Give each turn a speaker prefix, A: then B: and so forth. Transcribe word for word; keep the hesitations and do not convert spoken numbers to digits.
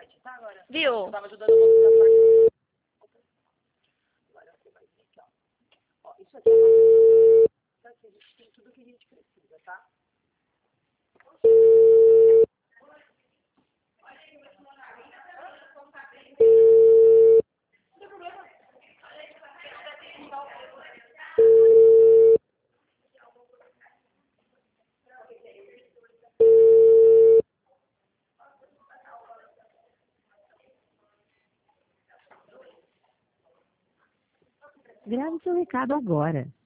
A: Viu?
B: Tava ajudando você a parte. Agora você vai ver aqui, ó. Ó, isso aqui é uma... Isso aqui a gente tem tudo que a gente precisa, tá?
C: Grave seu recado agora.